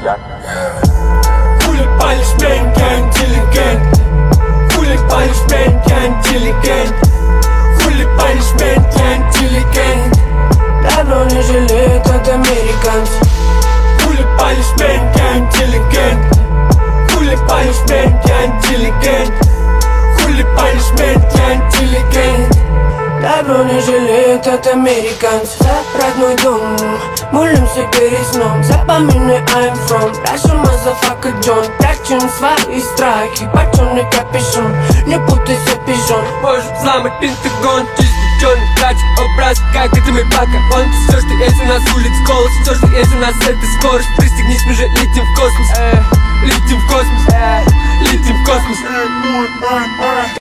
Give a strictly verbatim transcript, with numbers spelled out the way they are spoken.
я. Хули палишь, мэн, я интеллигент. Хули палишь, мэн, я интеллигент. Хули палишь, мэн, я интеллигент. Давно не жалеют от американцев. Хули палишь, мэн, я интеллигент. Хули палишь, мэн, я интеллигент. Хули палишь, мэн, я интеллигент. Давно не жалеют от американцев. За родной дом, молимся перед сном. Запоминай, I'm from Russian motherfucker John. Прячем свои страхи, почёмный капюшон. Не путайся, пижон. Можешь взломать Пентагон. Чистый черный, тратит образ, как это мой пока. Он все, что есть у нас улиц, голос. Все, что есть у нас, это скорость. Пристегнись, мы же летим в космос. Летим в космос. Летим в космос.